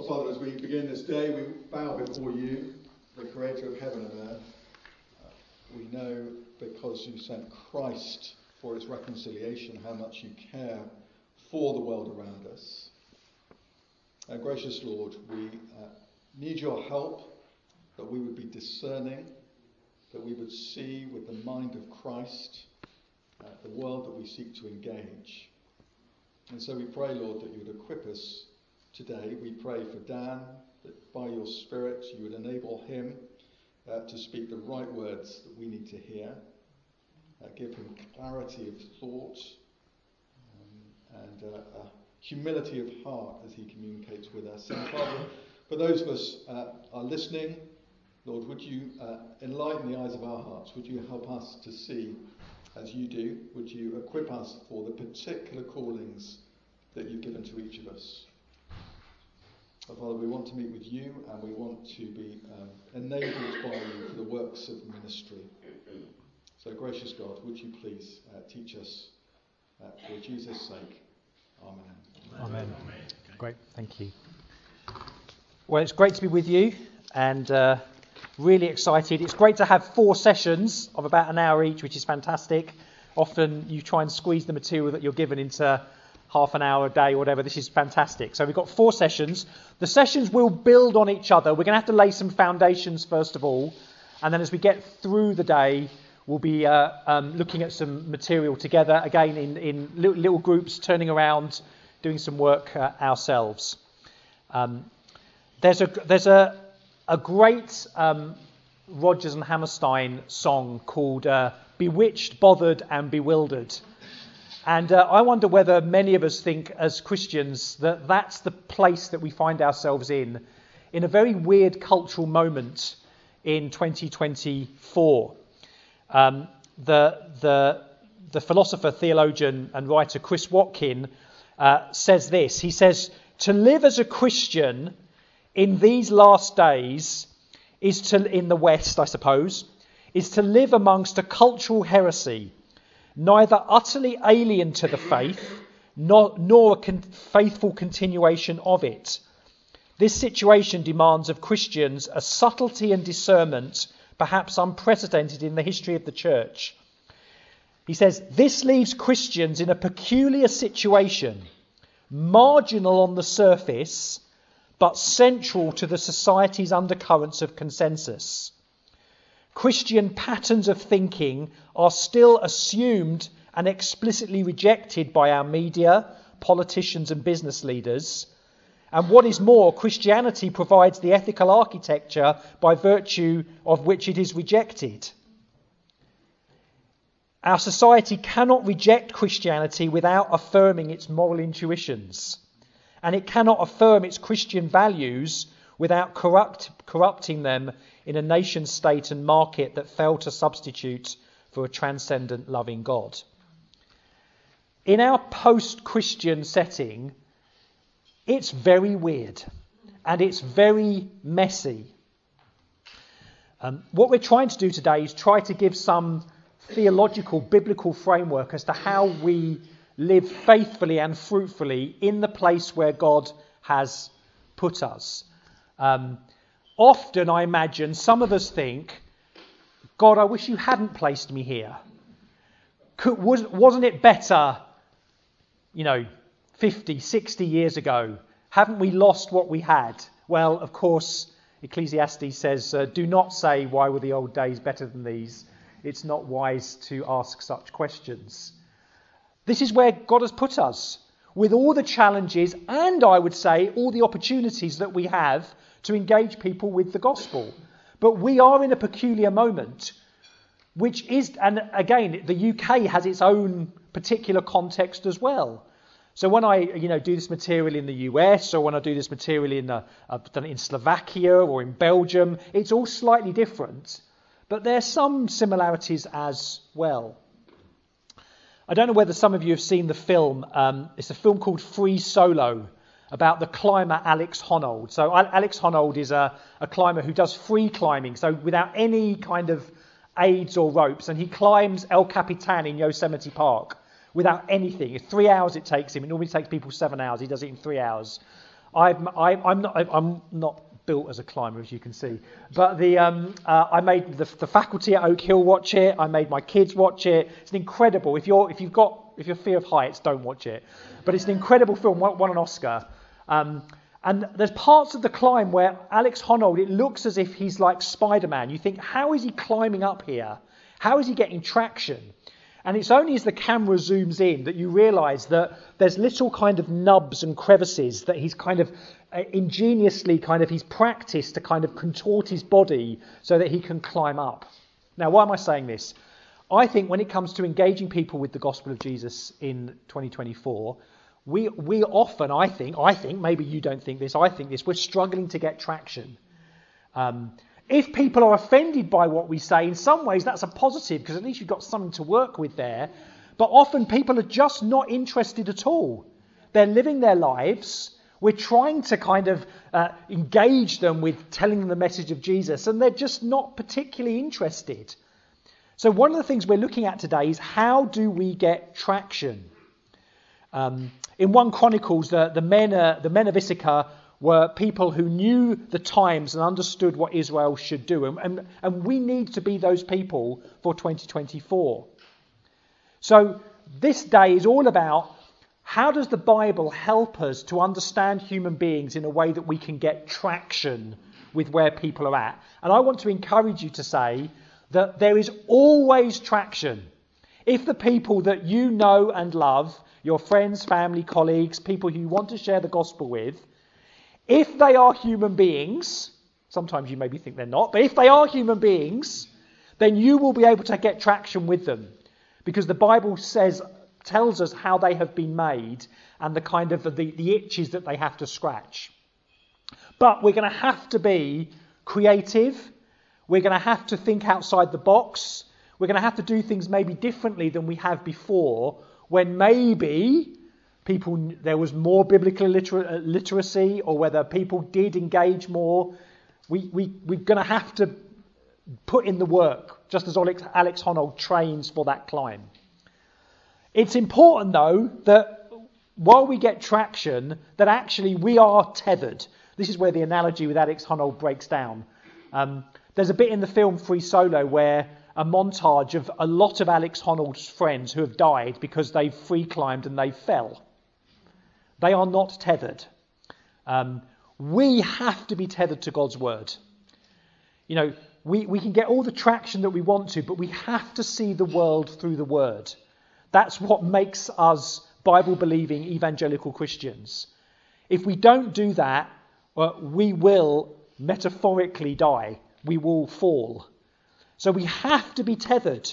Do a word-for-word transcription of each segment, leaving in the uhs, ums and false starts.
Father, as we begin this day, we bow before you, the creator of heaven and earth. Uh, we know because you sent Christ for its reconciliation how much you care for the world around us. Uh, gracious Lord, we uh, need your help, that we would be discerning, that we would see with the mind of Christ uh, the world that we seek to engage. And so we pray, Lord, that you would equip us today. We pray for Dan, that by your Spirit you would enable him uh, to speak the right words that we need to hear, uh, give him clarity of thought um, and uh, uh, humility of heart as he communicates with us. And Father, for those of us uh, are listening, Lord, would you uh, enlighten the eyes of our hearts? Would you help us to see as you do? Would you equip us for the particular callings that you've given to each of us? Oh, Father, we want to meet with you and we want to be um, enabled by you for the works of ministry. So, gracious God, would you please uh, teach us uh, for Jesus' sake. Amen. Amen. Amen. Great, thank you. Well, it's great to be with you and uh, really excited. It's great to have four sessions of about an hour each, which is fantastic. Often you try and squeeze the material that you're given into half an hour a day or whatever. This is fantastic. So we've got four sessions. The sessions will build on each other. We're going to have to lay some foundations first of all, and then as we get through the day, we'll be uh, um, looking at some material together, again in, in little, little groups, turning around, doing some work uh, ourselves. Um, there's a there's a a great um, Rodgers and Hammerstein song called uh, "Bewitched, Bothered and Bewildered." And uh, I wonder whether many of us think as Christians that that's the place that we find ourselves in, in a very weird cultural moment in twenty twenty-four. Um, the, the, the philosopher, theologian and writer Chris Watkin uh, says this. He says, to live as a Christian in these last days is to, in the West, I suppose, is to live amongst a cultural heresy, neither utterly alien to the faith, nor, nor a con- faithful continuation of it. This situation demands of Christians a subtlety and discernment perhaps unprecedented in the history of the church. He says, this leaves Christians in a peculiar situation, marginal on the surface, but central to the society's undercurrents of consensus. Christian patterns of thinking are still assumed and explicitly rejected by our media, politicians and business leaders. And what is more, Christianity provides the ethical architecture by virtue of which it is rejected. Our society cannot reject Christianity without affirming its moral intuitions. And it cannot affirm its Christian values without corrupt, corrupting them in a nation state and market that fail to substitute for a transcendent loving God. In our post-Christian setting, it's very weird and it's very messy. Um, what we're trying to do today is try to give some theological, biblical framework as to how we live faithfully and fruitfully in the place where God has put us. Um, often, I imagine, some of us think, God, I wish you hadn't placed me here. Could, was, wasn't it better, you know, fifty, sixty years ago? Haven't we lost what we had? Well, of course, Ecclesiastes says, uh, do not say, why were the old days better than these? It's not wise to ask such questions. This is where God has put us, with all the challenges and, I would say, all the opportunities that we have to engage people with the gospel. But we are in a peculiar moment, which is, and again, the U K has its own particular context as well. So when I, you know, do this material in the U S, or when I do this material in, uh, I've done it in Slovakia or in Belgium, it's all slightly different. But there are some similarities as well. I don't know whether some of you have seen the film. Um, it's a film called Free Solo, about the climber Alex Honnold. So Alex Honnold is a, a climber who does free climbing, so without any kind of aids or ropes, and he climbs El Capitan in Yosemite Park without anything. It's three hours it takes him. It normally takes people seven hours. He does it in three hours. I'm, I, I'm not. I'm not built as a climber, as you can see. But the um, uh, I made the, the faculty at Oak Hill watch it. I made my kids watch it. It's an incredible. If you're if you've got if you're fear of heights, don't watch it. But it's an incredible film. Won, won an Oscar. Um, and there's parts of the climb where Alex Honnold, it looks as if he's like Spider-Man. You think, how is he climbing up here? How is he getting traction? And it's only as the camera zooms in that you realise that there's little kind of nubs and crevices that he's kind of uh, ingeniously kind of, he's practiced to kind of contort his body so that he can climb up. Now, why am I saying this? I think when it comes to engaging people with the gospel of Jesus in twenty twenty-four, we we often, I think, I think, maybe you don't think this, I think this, we're struggling to get traction. Um, If people are offended by what we say, in some ways that's a positive because at least you've got something to work with there. But often people are just not interested at all. They're living their lives. We're trying to kind of uh, engage them with telling them the message of Jesus, and they're just not particularly interested. So one of the things we're looking at today is how do we get traction? Um, in First Chronicles, the, the men uh, the men of Issachar were people who knew the times and understood what Israel should do. And, and, and we need to be those people for twenty twenty-four. So this day is all about how does the Bible help us to understand human beings in a way that we can get traction with where people are at. And I want to encourage you to say that there is always traction. If the people that you know and love, your friends, family, colleagues, people who you want to share the gospel with, if they are human beings, sometimes you maybe think they're not, but if they are human beings, then you will be able to get traction with them. Because the Bible says, tells us how they have been made and the kind of the, the itches that they have to scratch. But we're going to have to be creative. We're going to have to think outside the box. We're going to have to do things maybe differently than we have before, when maybe people there was more biblical liter- literacy, or whether people did engage more. We, we, we're going to have to put in the work, just as Alex, Alex Honnold trains for that climb. It's important, though, that while we get traction, that actually we are tethered. This is where the analogy with Alex Honnold breaks down. Um, there's a bit in the film Free Solo where a montage of a lot of Alex Honnold's friends who have died because they free climbed and they fell. They are not tethered. Um, we have to be tethered to God's word. You know, we, we can get all the traction that we want to, but we have to see the world through the word. That's what makes us Bible-believing evangelical Christians. If we don't do that, well, we will metaphorically die. We will fall. So we have to be tethered.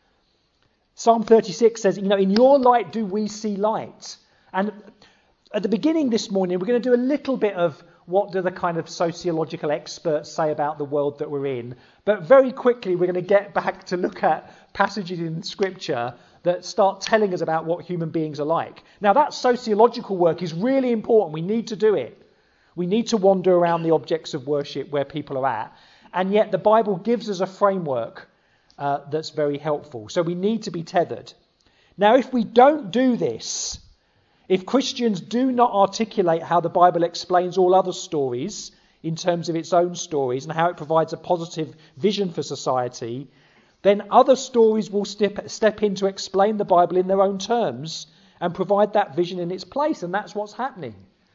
Psalm thirty-six says, you know, in your light do we see light. And at the beginning this morning, we're going to do a little bit of what do the kind of sociological experts say about the world that we're in. But very quickly, we're going to get back to look at passages in Scripture that start telling us about what human beings are like. Now, that sociological work is really important. We need to do it. We need to wander around the objects of worship where people are at. And yet the Bible gives us a framework uh, that's very helpful. So we need to be tethered. Now, if we don't do this, if Christians do not articulate how the Bible explains all other stories in terms of its own stories and how it provides a positive vision for society, then other stories will step, step in to explain the Bible in their own terms and provide that vision in its place. And that's what's happening.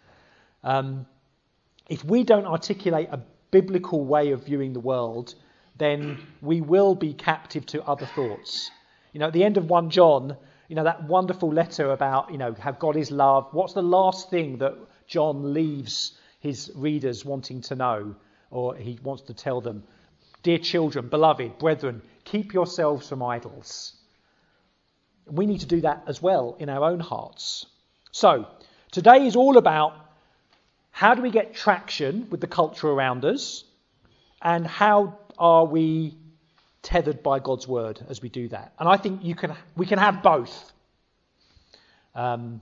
Um, if we don't articulate a biblical way of viewing the world, then we will be captive to other thoughts. You know, at the end of First John, you know, that wonderful letter about, you know, how God is love. What's the last thing that John leaves his readers wanting to know, or he wants to tell them? Dear children, beloved, brethren, keep yourselves from idols. We need to do that as well in our own hearts. So, today is all about how do we get traction with the culture around us, and how are we tethered by God's word as we do that. And I think you can we can have both. Um,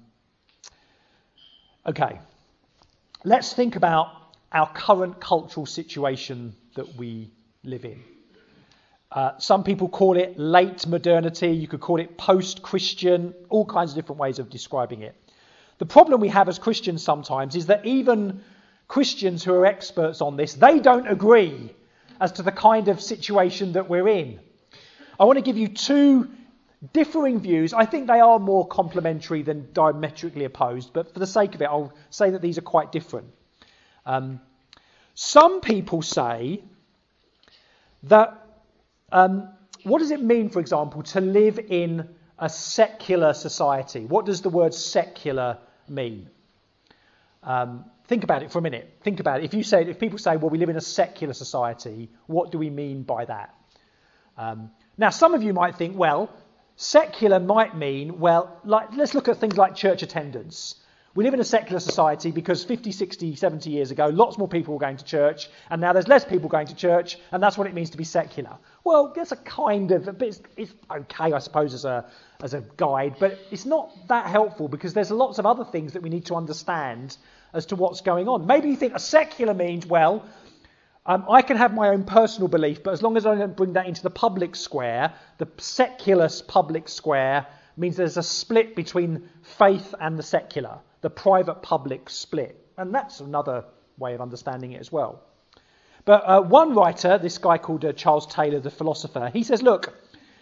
okay, let's think about our current cultural situation that we live in. Uh, some people call it late modernity. You could call it post-Christian. All kinds of different ways of describing it. The problem we have as Christians sometimes is that even Christians who are experts on this, they don't agree as to the kind of situation that we're in. I want to give you two differing views. I think they are more complementary than diametrically opposed, but for the sake of it, I'll say that these are quite different. Um, some people say that, um, what does it mean, for example, to live in a secular society? What does the word secular mean? Um, think about it for a minute. Think about it. If you say, if people say, well, we live in a secular society, what do we mean by that? Um, now, some of you might think, well, secular might mean, well, like, let's look at things like church attendance. We live in a secular society because fifty, sixty, seventy years ago, lots more people were going to church, and now there's less people going to church, and that's what it means to be secular. Well, that's a kind of, it's, it's okay, I suppose, as a as a guide, but it's not that helpful because there's lots of other things that we need to understand as to what's going on. Maybe you think a secular means, well, um, I can have my own personal belief, but as long as I don't bring that into the public square, the secular public square means there's a split between faith and the secular, the private-public split. And that's another way of understanding it as well. But uh, one writer, this guy called uh, Charles Taylor, the philosopher, he says, look,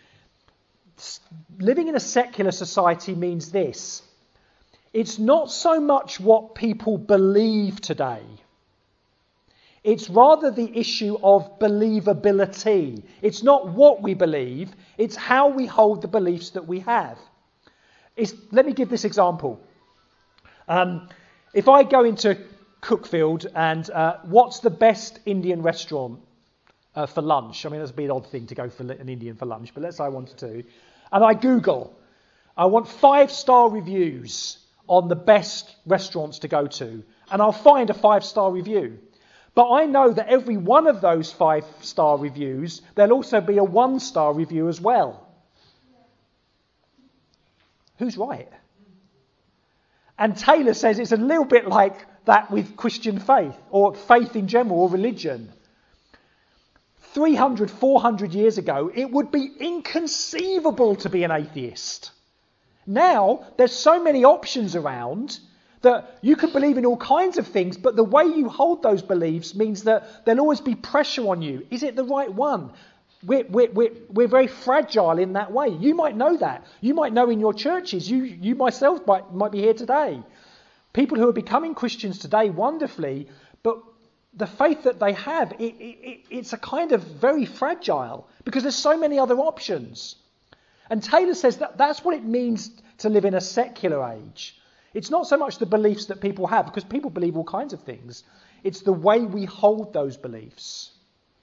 living in a secular society means this. It's not so much what people believe today. It's rather the issue of believability. It's not what we believe, it's how we hold the beliefs that we have. It's, let me give this example. Um, if I go into Cookfield and uh, what's the best Indian restaurant uh, for lunch? I mean, that's a bit an odd thing to go for an Indian for lunch, but let's say I wanted to. And I Google, I want five-star reviews on the best restaurants to go to. And I'll find a five-star review. But I know that every one of those five-star reviews, there'll also be a one-star review as well. Who's right? And Taylor says it's a little bit like that with Christian faith, or faith in general, or religion. three hundred, four hundred years ago, it would be inconceivable to be an atheist. Now, there's so many options around that you can believe in all kinds of things, but the way you hold those beliefs means that there'll always be pressure on you. Is it the right one? We're, we're, we're, we're very fragile in that way. You might know that. You might know in your churches. You, you myself might, might be here today. People who are becoming Christians today wonderfully, but the faith that they have, it, it, it's a kind of very fragile because there's so many other options. And Taylor says that that's what it means to live in a secular age. It's not so much the beliefs that people have, because people believe all kinds of things. It's the way we hold those beliefs.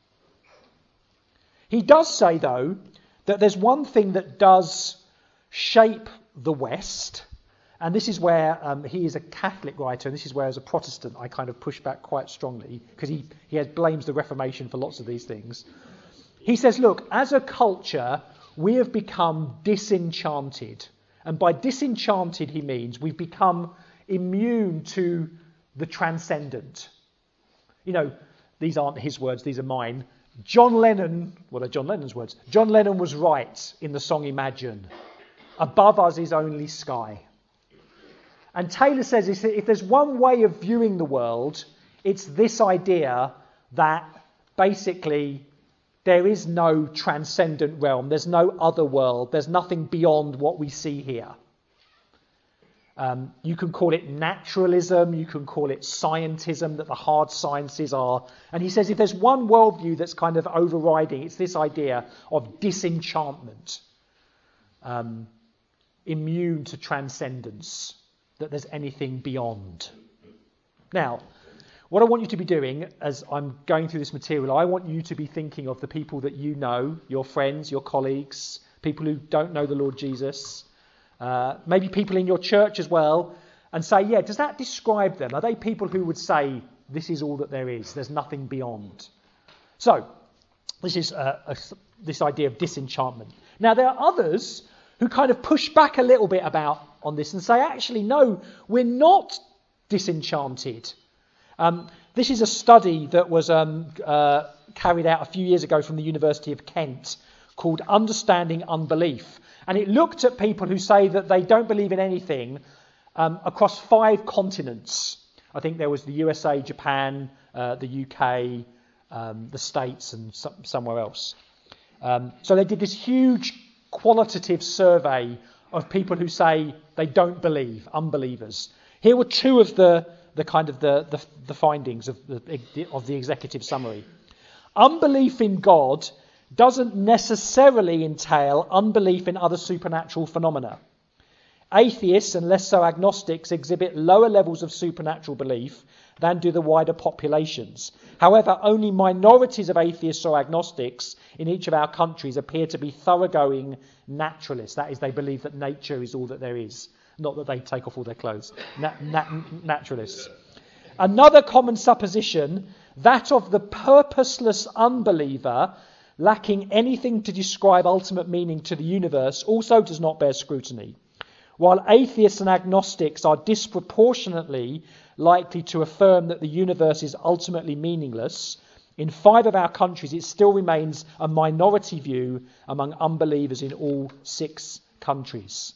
He does say, though, that there's one thing that does shape the West, and this is where um, he is a Catholic writer, and this is where, as a Protestant, I kind of push back quite strongly, because he, he has, blames the Reformation for lots of these things. He says, look, as a culture, we have become disenchanted. And by disenchanted, he means we've become immune to the transcendent. You know, these aren't his words, these are mine. John Lennon, what are John Lennon's words? John Lennon was right in the song Imagine. Above us is only sky. And Taylor says if there's one way of viewing the world, it's this idea that basically there is no transcendent realm. There's no other world. There's nothing beyond what we see here. Um, you can call it naturalism. You can call it scientism, that the hard sciences are. And he says if there's one worldview that's kind of overriding, it's this idea of disenchantment, um, immune to transcendence, that there's anything beyond. Now, what I want you to be doing as I'm going through this material, I want you to be thinking of the people that you know, your friends, your colleagues, people who don't know the Lord Jesus, uh, maybe people in your church as well, and say, yeah, does that describe them? Are they people who would say, this is all that there is, there's nothing beyond? So, this is uh, a, this idea of disenchantment. Now, there are others who kind of push back a little bit about on this and say, actually, no, we're not disenchanted. Um, this is a study that was um, uh, carried out a few years ago from the University of Kent called Understanding Unbelief. And it looked at people who say that they don't believe in anything um, across five continents. I think there was the U S A, Japan, uh, the U K, um, the States, and some, somewhere else. Um, so they did this huge qualitative survey of people who say they don't believe, unbelievers. Here were two of the, the kind of the, the, the findings of the, of the executive summary. Unbelief in God doesn't necessarily entail unbelief in other supernatural phenomena. Atheists, and less so agnostics, exhibit lower levels of supernatural belief than do the wider populations. However, only minorities of atheists or agnostics in each of our countries appear to be thoroughgoing naturalists. That is, they believe that nature is all that there is, not that they take off all their clothes. Na- na- naturalists. Another common supposition, that of the purposeless unbeliever, lacking anything to describe ultimate meaning to the universe, also does not bear scrutiny. While atheists and agnostics are disproportionately likely to affirm that the universe is ultimately meaningless, in five of our countries it still remains a minority view among unbelievers in all six countries.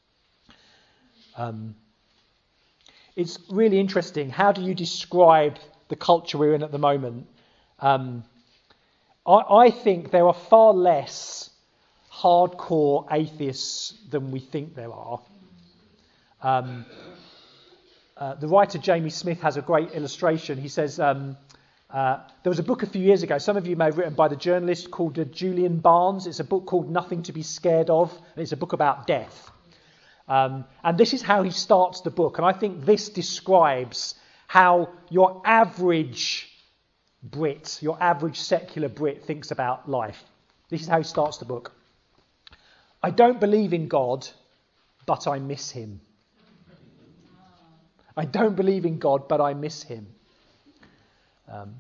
Um, it's really interesting. How do you describe the culture we're in at the moment? Um, I, I think there are far less hardcore atheists than we think there are. Um, uh, the writer Jamie Smith has a great illustration. He says um, uh, there was a book a few years ago, some of you may have written by the journalist called uh, Julian Barnes. It's a book called Nothing to be Scared of, and it's a book about death. Um, and this is how he starts the book, and I think this describes how your average Brit, your average secular Brit thinks about life. This is how he starts the book. I don't believe in God, but I miss him. I don't believe in God, but I miss him. Um,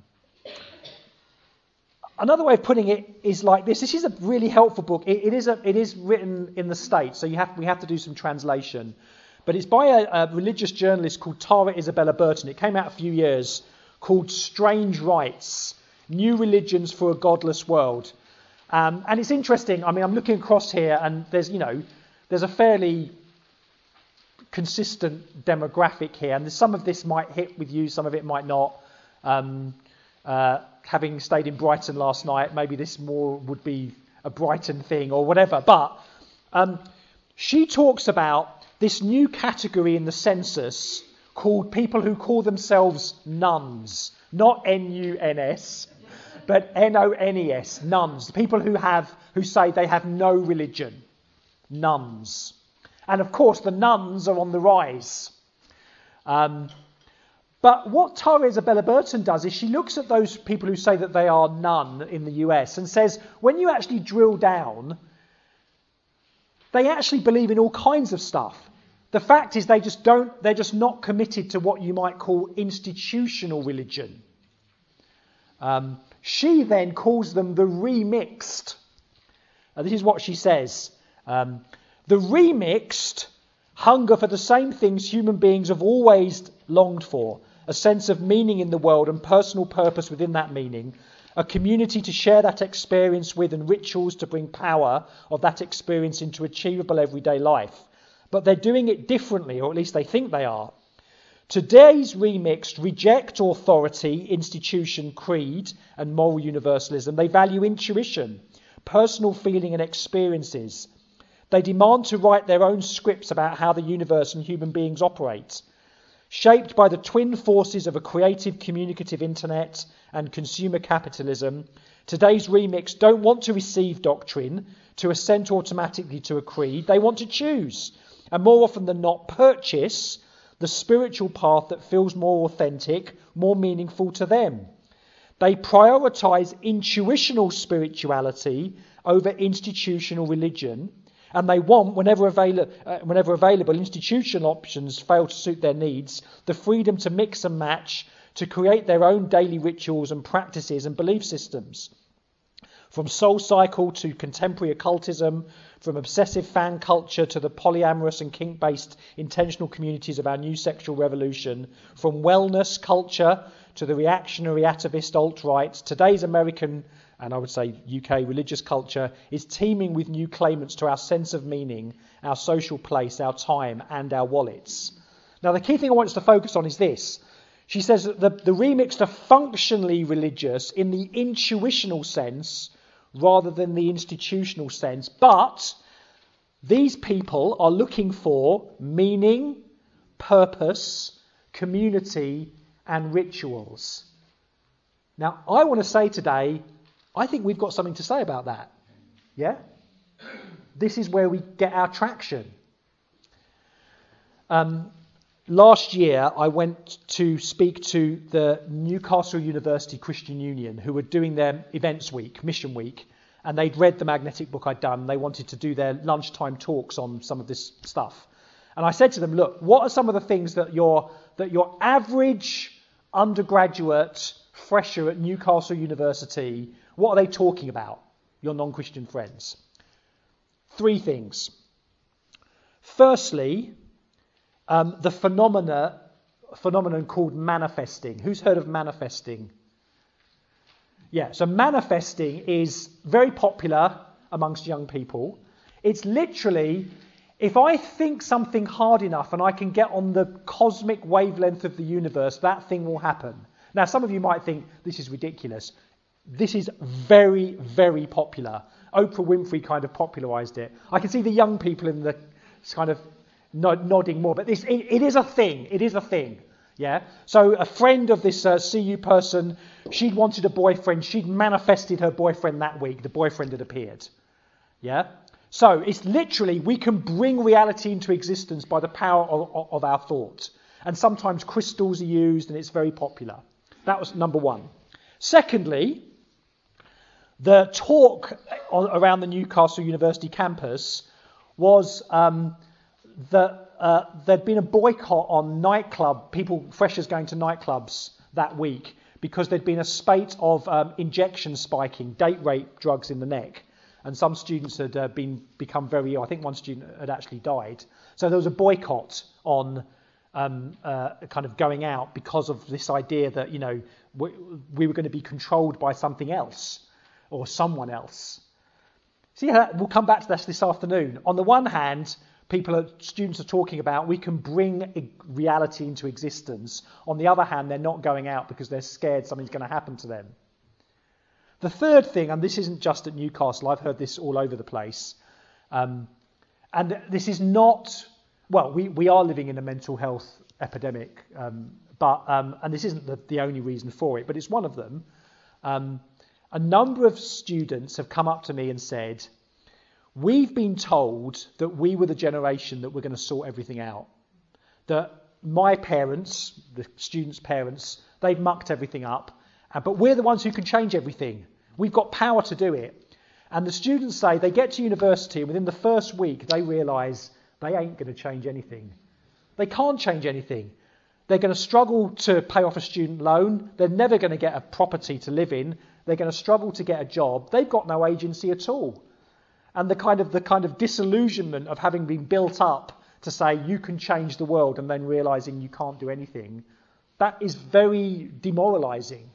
another way of putting it is like this. This is a really helpful book. It, it is a, it is written in the States, so you have we have to do some translation. But it's by a, a religious journalist called Tara Isabella Burton. It came out a few years, called Strange Rites, New Religions for a Godless World. Um, and it's interesting. I mean, I'm looking across here, and there's, you know, there's a fairly consistent demographic here, and some of this might hit with you, some of it might not. Um, uh, having stayed in Brighton last night, maybe this more would be a Brighton thing or whatever. But um, she talks about this new category in the census called people who call themselves nuns, not N U N S, but N O N E S, nuns, people who have who say they have no religion, nuns. And of course, the nuns are on the rise. Um, but what Tara Isabella Burton does is she looks at those people who say that they are none in the U S and says, when you actually drill down, they actually believe in all kinds of stuff. The fact is they just don't, they're just not committed to what you might call institutional religion. Um, she then calls them the remixed. Uh, this is what she says. Um, the remixed hunger for the same things human beings have always longed for, a sense of meaning in the world and personal purpose within that meaning, a community to share that experience with and rituals to bring power of that experience into achievable everyday life. But they're doing it differently, or at least they think they are. Today's remixed reject authority, institution, creed, and moral universalism. They value intuition, personal feeling and experiences. They demand to write their own scripts about how the universe and human beings operate. Shaped by the twin forces of a creative, communicative internet and consumer capitalism, today's remixed don't want to receive doctrine, to assent automatically to a creed. They want to choose, and more often than not purchase, the spiritual path that feels more authentic, more meaningful to them. They prioritise intuitional spirituality over institutional religion, and they want, whenever, avail- uh, whenever available, institutional options fail to suit their needs, the freedom to mix and match, to create their own daily rituals and practices and belief systems. From Soul Cycle to contemporary occultism, from obsessive fan culture to the polyamorous and kink-based intentional communities of our new sexual revolution, from wellness culture to the reactionary atavist alt-right, today's American, and I would say U K religious culture is teeming with new claimants to our sense of meaning, our social place, our time, and our wallets. Now, the key thing I want us to focus on is this. She says that the, the remixed are functionally religious in the intuitional sense rather than the institutional sense, but these people are looking for meaning, purpose, community, and rituals. Now, I want to say today, I think we've got something to say about that. Yeah? This is where we get our traction. Um, last year, I went to speak to the Newcastle University Christian Union, who were doing their events week, mission week, and they'd read the magnetic book I'd done. They wanted to do their lunchtime talks on some of this stuff. And I said to them, look, what are some of the things that your that your average undergraduate fresher at Newcastle University, what are they talking about, your non-Christian friends? Three things. Firstly, um, the phenomena, phenomenon called manifesting. Who's heard of manifesting? Yeah, so manifesting is very popular amongst young people. It's literally, if I think something hard enough and I can get on the cosmic wavelength of the universe, that thing will happen. Now, some of you might think this is ridiculous. This is very, very popular. Oprah Winfrey kind of popularised it. I can see the young people in the kind of nod, nodding more, but this it, it is a thing. It is a thing. Yeah. So a friend of this uh, C U person, she'd wanted a boyfriend. She'd manifested her boyfriend that week. The boyfriend had appeared. Yeah. So it's literally, we can bring reality into existence by the power of, of our thought. And sometimes crystals are used, and it's very popular. That was number one. Secondly, the talk on, around the Newcastle University campus was um, that uh, there'd been a boycott on nightclub, people, freshers going to nightclubs that week, because there'd been a spate of um, injection spiking, date rape drugs in the neck. And some students had uh, been become very ill. I think one student had actually died. So there was a boycott on um, uh, kind of going out because of this idea that, you know, we, we were going to be controlled by something else or someone else. See, how we'll come back to this this afternoon. On the one hand, people, are, students are talking about we can bring reality into existence. On the other hand, they're not going out because they're scared something's going to happen to them. The third thing, and this isn't just at Newcastle, I've heard this all over the place, um, and this is not, well, we, we are living in a mental health epidemic, um, but um, and this isn't the, the only reason for it, but it's one of them. Um, a number of students have come up to me and said, we've been told that we were the generation that were going to sort everything out, that my parents, the students' parents, they've mucked everything up, but we're the ones who can change everything. We've got power to do it. And the students say they get to university and within the first week they realise they ain't going to change anything. They can't change anything. They're going to struggle to pay off a student loan. They're never going to get a property to live in. They're going to struggle to get a job. They've got no agency at all. And the kind of the kind of disillusionment of having been built up to say you can change the world and then realising you can't do anything, that is very demoralising.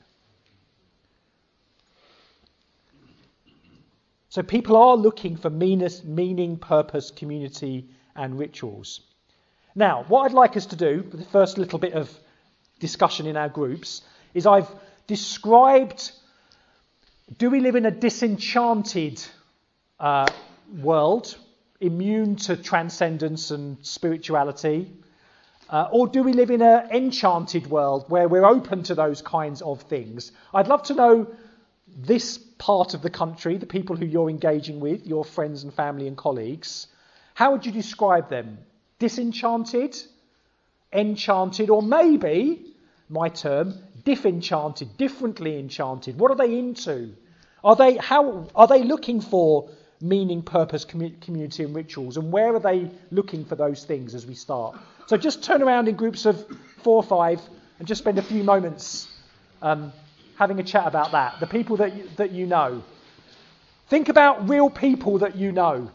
So people are looking for meaning, purpose, community, and rituals. Now, what I'd like us to do, for the first little bit of discussion in our groups, is I've described, do we live in a disenchanted uh, world, immune to transcendence and spirituality, uh, or do we live in an enchanted world where we're open to those kinds of things? I'd love to know this part of the country, the people who you're engaging with, your friends and family and colleagues, how would you describe them? Disenchanted, enchanted, or maybe, my term, diffenchanted, differently enchanted? What are they into? Are they how are they looking for meaning, purpose, commu- community and rituals? And where are they looking for those things as we start? So just turn around in groups of four or five and just spend a few moments um, having a chat about that. The people that you, that you know. Think about real people that you know.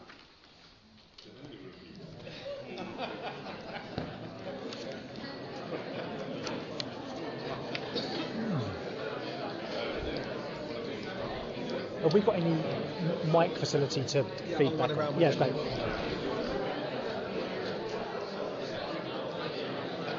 Have we got any mic facility to yeah, feedback? On? Yes, mate.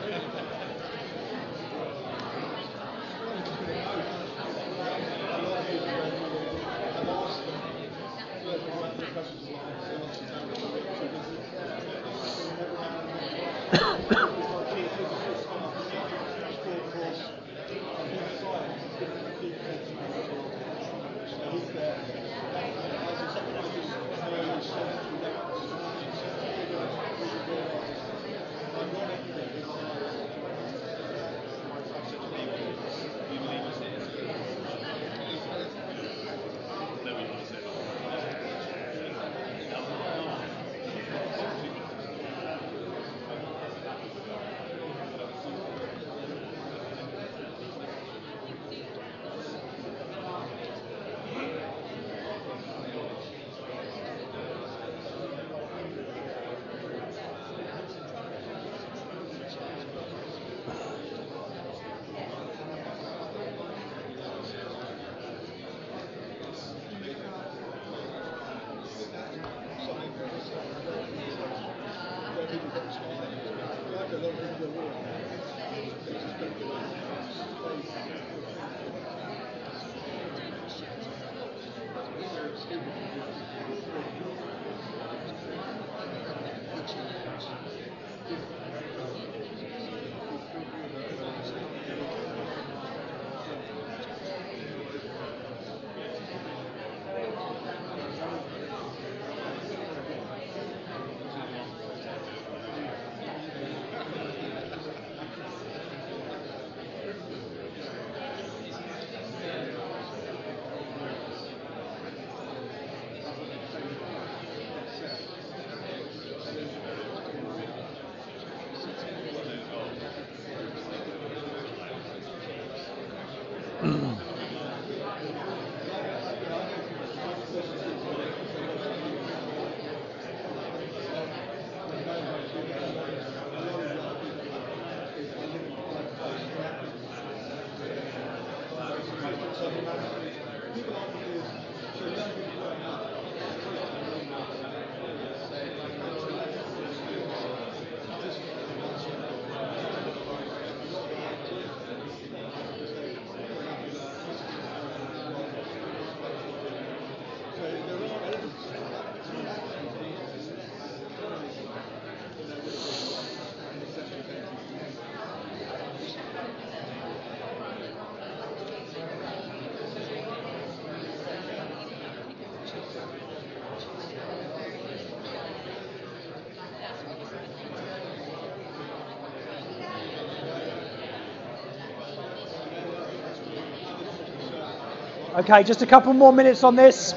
Okay, just a couple more minutes on this.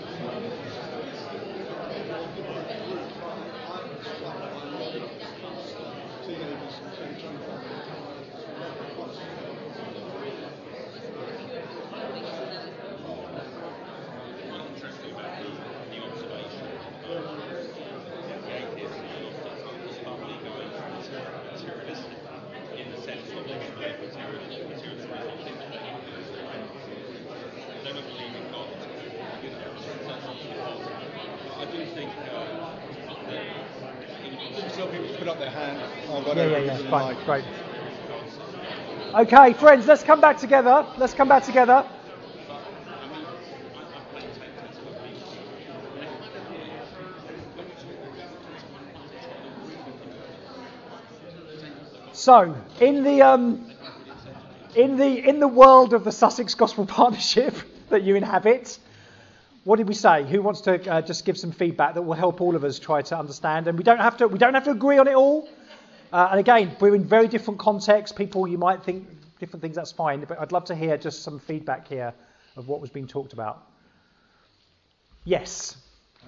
Yeah, yeah, yeah, fine, great. Okay, friends, let's come back together. Let's come back together. So, in the um, in the in the world of the Sussex Gospel Partnership that you inhabit, what did we say? Who wants to uh, just give some feedback that will help all of us try to understand? And we don't have to we don't have to agree on it all. Uh, and again, we're in very different contexts. People, you might think different things. That's fine. But I'd love to hear just some feedback here of what was being talked about. Yes.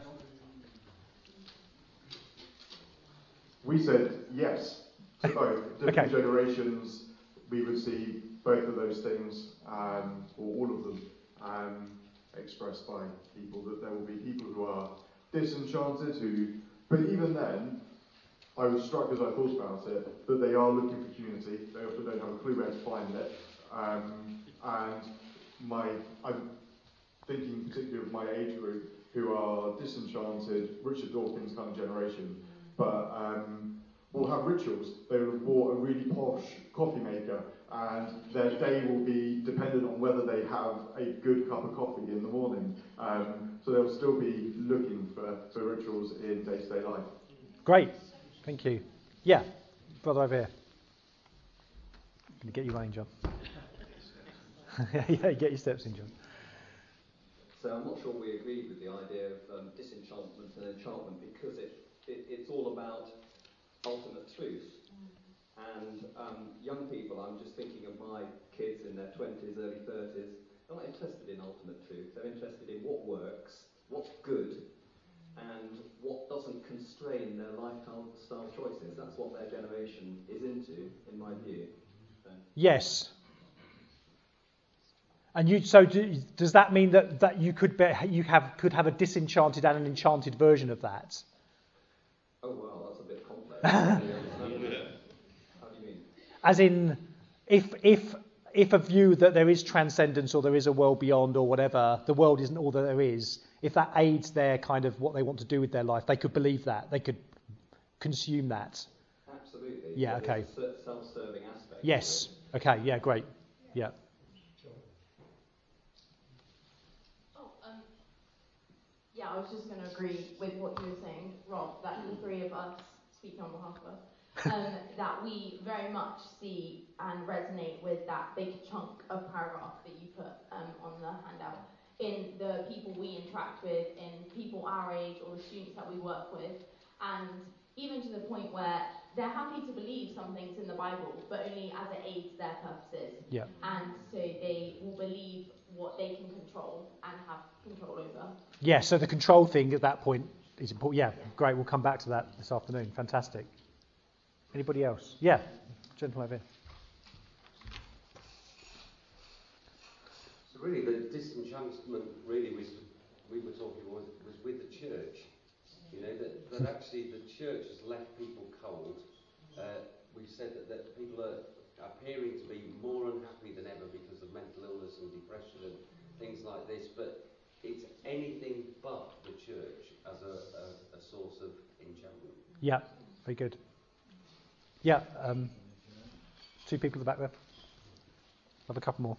We said yes to both. Different Okay. generations, we would see both of those things, um, or all of them, um, expressed by people. That there will be people who are disenchanted, who, but even then, I was struck as I thought about it that they are looking for community. They often don't have a clue where to find it. Um, and my, I'm thinking particularly of my age group who are disenchanted, Richard Dawkins kind of generation, but um, will have rituals. They will have bought a really posh coffee maker, and their day will be dependent on whether they have a good cup of coffee in the morning. Um, so they'll still be looking for, for rituals in day-to-day life. Great. Thank you. Yeah, brother over here. I'm going to get you running, John. Yeah, get your steps in, John. So I'm not sure we agree with the idea of um, disenchantment and enchantment, because it, it it's all about ultimate truth. And um, young people, I'm just thinking of my kids in their twenties, early thirties, they're not interested in ultimate truth. They're interested in what works, what's good, and what doesn't constrain their lifestyle choices. That's what their generation is into, in my view. So. Yes. And you, so do, does that mean that, that you could be, you have could have a disenchanted and an enchanted version of that? Oh well, that's a bit complex. How do you mean? As in, if if if a view that there is transcendence or there is a world beyond or whatever, the world isn't all that there is. If that aids their kind of what they want to do with their life, they could believe that. They could consume that. Absolutely. Yeah. So Okay. there's a self-serving aspect. Yes. Okay. Yeah. Great. Yeah. Yeah, I was just going to agree with what you were saying, Rob, that the three of us, speaking on behalf of us, um, that we very much see and resonate with that big chunk of paragraph that you put um, on the handout in the people we interact with, in people our age or the students that we work with, and even to the point where they're happy to believe some things in the Bible, but only as it aids their purposes. Yeah. And so they will believe what they can control and have control over. Yeah, so the control thing at that point is important. Yeah, great. We'll come back to that this afternoon. Fantastic. Anybody else? Yeah, gentleman over here. really the disenchantment really was, we were talking was, was with the church. You know, that, that actually the church has left people cold. Uh, we've said that, that people are appearing to be more unhappy than ever because of mental illness and depression and things like this, but it's anything but the church as a, a, a source of enchantment. Yeah, very good. Yeah, um, two people at the back there. Have a couple more.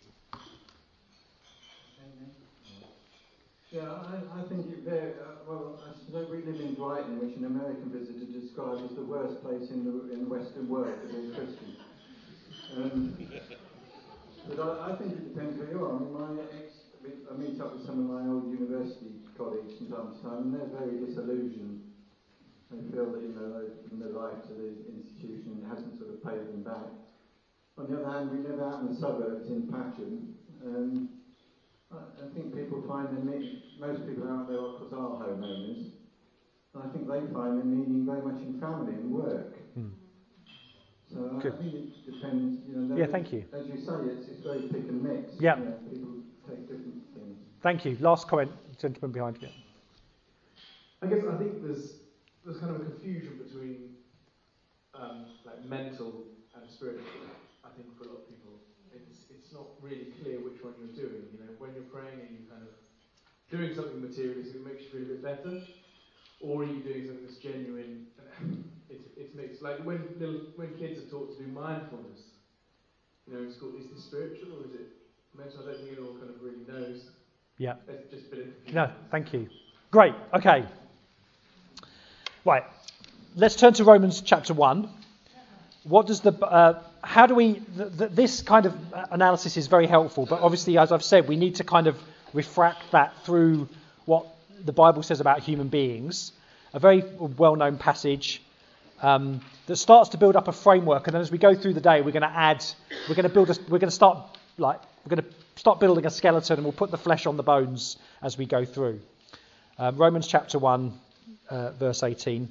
Yeah, I, I think it very, uh, well, I suppose we live in Brighton, which an American visitor described as the worst place in the, in the Western world to be a Christian. Um, but I, I think it depends where you are. I mean, my ex, I meet up with some of my old university colleagues from time to time, and they're very disillusioned. They feel that, you know, they've given their life to the institution and it hasn't sort of paid them back. On the other hand, we live out in the suburbs in Patcham. Um, I think people find their meaning, most people out there, of course, are homeowners, and I think they find their meaning very much in family and work. Hmm. So Good. I think it depends, you know. Yeah, thank you. As you say, it's, it's very pick and mix. Yeah. You know, people take different things. Thank you. Last comment, gentleman behind you. I guess I think there's there's kind of a confusion between um, like mental and spiritual. I think for a lot of people, it's it's not really clear which one you're doing. You know, when you're praying, are you kind of doing something materialistic that makes you feel a bit better, or are you doing something that's genuine? It's it's mixed. Like when little when kids are taught to do mindfulness, you know, in school, is this spiritual or is it mental? I don't think anyone kind of really knows. Yeah. It's just a bit of confusion. No, thank you. Great. Okay. Right. Let's turn to Romans chapter one. What does the uh, how do we th- th- this kind of analysis is very helpful, but obviously, as I've said, we need to kind of refract that through what the Bible says about human beings. A very well-known passage um, that starts to build up a framework, and then as we go through the day, we're going to add, we're going to build, a, we're going to start like we're going to start building a skeleton, and we'll put the flesh on the bones as we go through. Um, Romans chapter one, uh, verse eighteen.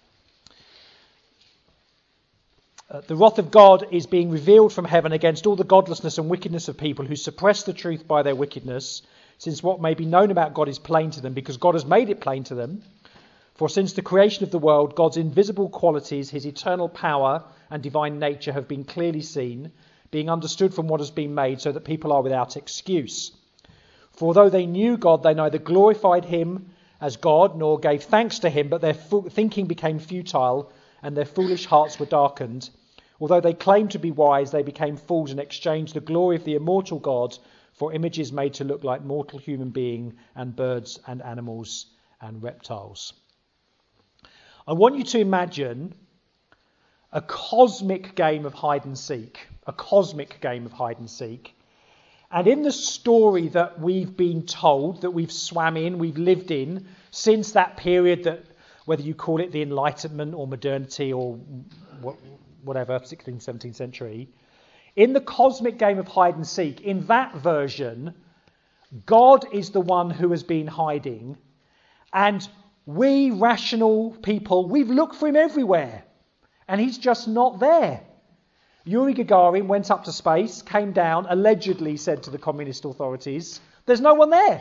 Uh, the wrath of God is being revealed from heaven against all the godlessness and wickedness of people who suppress the truth by their wickedness, since what may be known about God is plain to them, because God has made it plain to them. For since the creation of the world, God's invisible qualities, his eternal power and divine nature have been clearly seen, being understood from what has been made, so that people are without excuse. For although they knew God, they neither glorified him as God, nor gave thanks to him, but their fu- thinking became futile, and their foolish hearts were darkened. Although they claimed to be wise, they became fools and exchanged the glory of the immortal God for images made to look like mortal human beings and birds and animals and reptiles. I want you to imagine a cosmic game of hide and seek. A cosmic game of hide and seek. And in the story that we've been told, that we've swam in, we've lived in, since that period that, whether you call it the Enlightenment or modernity or what, whatever, sixteenth, seventeenth century, in the cosmic game of hide and seek, in that version, God is the one who has been hiding, and we rational people, we've looked for him everywhere, and he's just not there. Yuri Gagarin went up to space, came down, allegedly said to the communist authorities, there's no one there.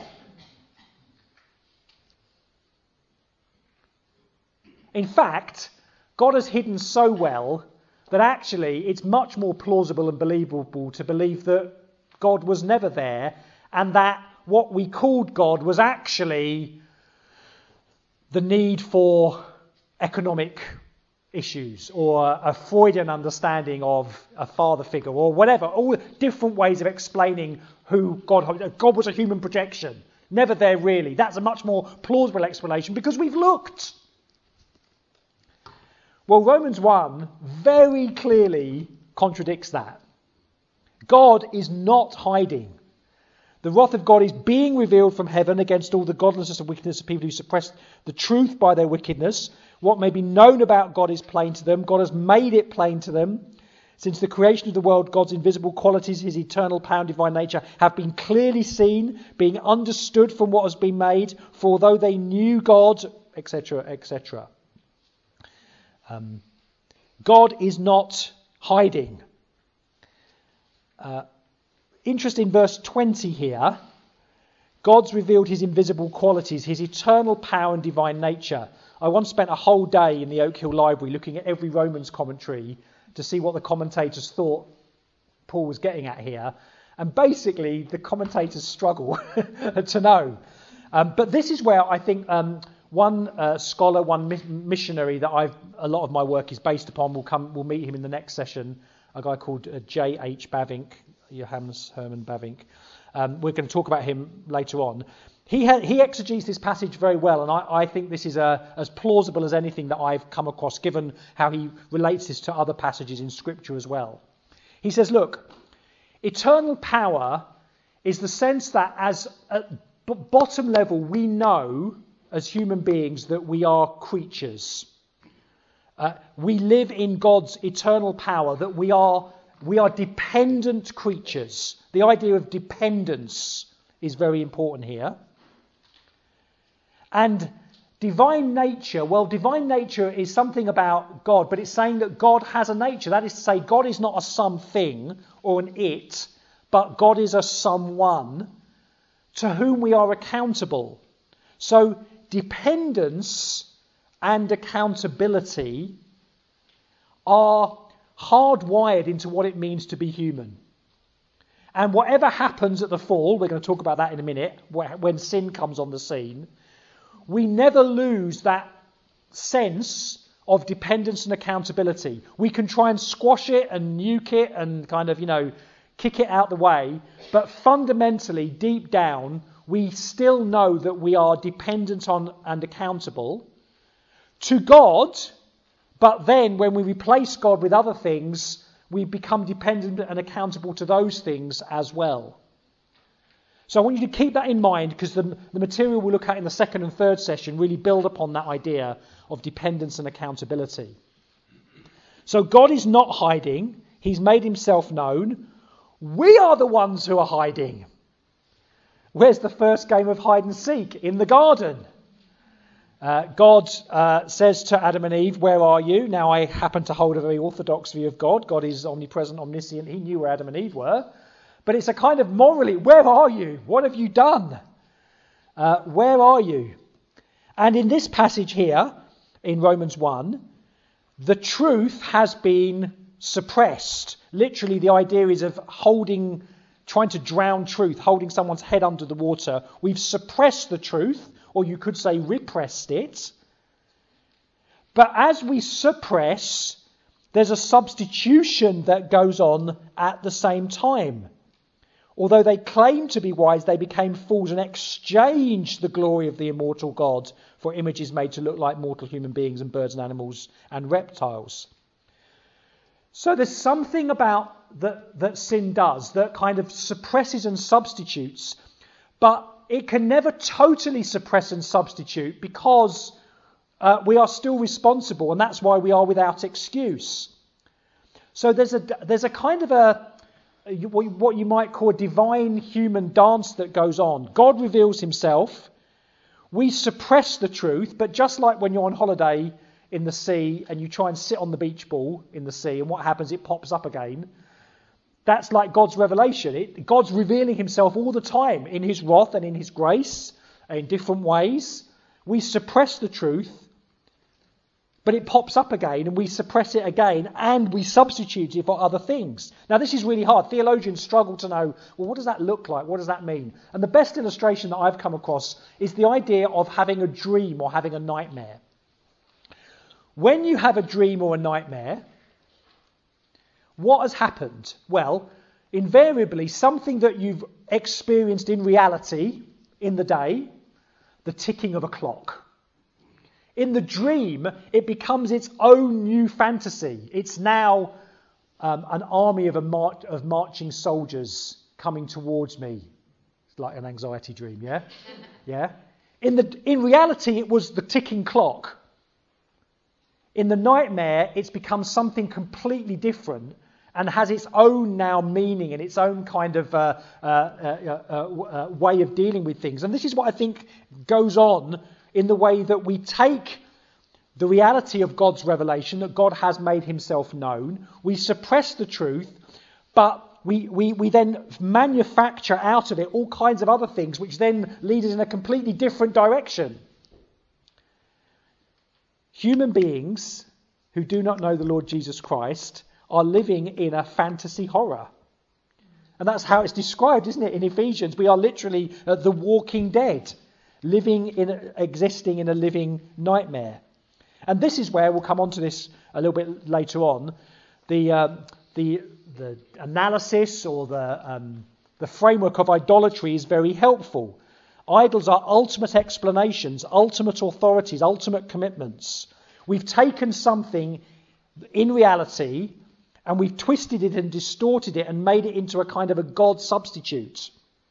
In fact, God has hidden so well that actually it's much more plausible and believable to believe that God was never there, and that what we called God was actually the need for economic issues, or a Freudian understanding of a father figure, or whatever, all different ways of explaining who God, God was a human projection, never there really. That's a much more plausible explanation because we've looked. Well, Romans one very clearly contradicts that. God is not hiding. The wrath of God is being revealed from heaven against all the godlessness and wickedness of people who suppress the truth by their wickedness. What may be known about God is plain to them. God has made it plain to them. Since the creation of the world, God's invisible qualities, his eternal power and divine nature, have been clearly seen, being understood from what has been made. For although they knew God, et cetera, et cetera. Um, God is not hiding. Uh, interest in verse twenty here. God's revealed his invisible qualities, his eternal power and divine nature. I once spent a whole day in the Oak Hill Library looking at every Romans commentary to see what the commentators thought Paul was getting at here. And basically, the commentators struggle to know. Um, but this is where I think um, one uh, scholar, one mi- missionary that I've a lot of my work is based upon, we'll come, we'll meet him in the next session, a guy called uh, J H Bavinck, Johannes Herman Bavinck. Um, we're going to talk about him later on. He ha- he exegetes this passage very well, and I, I think this is a, as plausible as anything that I've come across, given how he relates this to other passages in Scripture as well. He says, look, eternal power is the sense that as at b- bottom level we know as human beings that we are creatures. Uh, we live in God's eternal power, that we are we are dependent creatures. The idea of dependence is very important here. And divine nature, well, divine nature is something about God, but it's saying that God has a nature. That is to say, God is not a something or an it, but God is a someone to whom we are accountable. So dependence and accountability are hardwired into what it means to be human. And whatever happens at the fall, we're going to talk about that in a minute, when sin comes on the scene, we never lose that sense of dependence and accountability. We can try and squash it and nuke it and kind of, you know, kick it out the way, but fundamentally, deep down, we still know that we are dependent on and accountable to God, but then when we replace God with other things, we become dependent and accountable to those things as well. So I want you to keep that in mind, because the, the material we'll look at in the second and third session really build upon that idea of dependence and accountability. So God is not hiding. He's made himself known. We are the ones who are hiding. Where's the first game of hide and seek? In the garden. Uh, God uh, says to Adam and Eve, where are you? Now, I happen to hold a very orthodox view of God. God is omnipresent, omniscient. He knew where Adam and Eve were. But it's a kind of morally, where are you? What have you done? Uh, where are you? And in this passage here, in Romans one, the truth has been suppressed. Literally, the idea is of holding, trying to drown truth, holding someone's head under the water. We've suppressed the truth, or you could say repressed it. But as we suppress, there's a substitution that goes on at the same time. Although they claimed to be wise, they became fools and exchanged the glory of the immortal God for images made to look like mortal human beings and birds and animals and reptiles. So there's something about that, that sin does that kind of suppresses and substitutes, but it can never totally suppress and substitute, because uh, we are still responsible, and that's why we are without excuse. So there's a there's a kind of a what you might call a divine human dance that goes on. God reveals himself. We suppress the truth, but just like when you're on holiday in the sea and you try and sit on the beach ball in the sea, and what happens? It pops up again. That's like God's revelation. It, God's revealing himself all the time in his wrath and in his grace in different ways. We suppress the truth, but it pops up again, and we suppress it again, and we substitute it for other things. Now, this is really hard. Theologians struggle to know, well, what does that look like? What does that mean? And the best illustration that I've come across is the idea of having a dream or having a nightmare. When you have a dream or a nightmare, what has happened? Well, invariably, something that you've experienced in reality in the day, the ticking of a clock. In the dream, it becomes its own new fantasy. It's now um, an army of, a mar- of marching soldiers coming towards me. It's like an anxiety dream, yeah? Yeah? In the in reality, it was the ticking clock. In the nightmare, it's become something completely different and has its own now meaning and its own kind of uh, uh, uh, uh, uh, way of dealing with things. And this is what I think goes on in the way that we take the reality of God's revelation, that God has made himself known. We suppress the truth, but we, we, we then manufacture out of it all kinds of other things, which then lead us in a completely different direction. Human beings who do not know the Lord Jesus Christ are living in a fantasy horror. And that's how it's described, isn't it, in Ephesians? We are literally uh, the walking dead, living in, a, existing in a living nightmare. And this is where, we'll come on to this a little bit later on, the um, the the analysis or the um, the framework of idolatry is very helpful. Idols are ultimate explanations, ultimate authorities, ultimate commitments. We've taken something in reality and we've twisted it and distorted it and made it into a kind of a God substitute.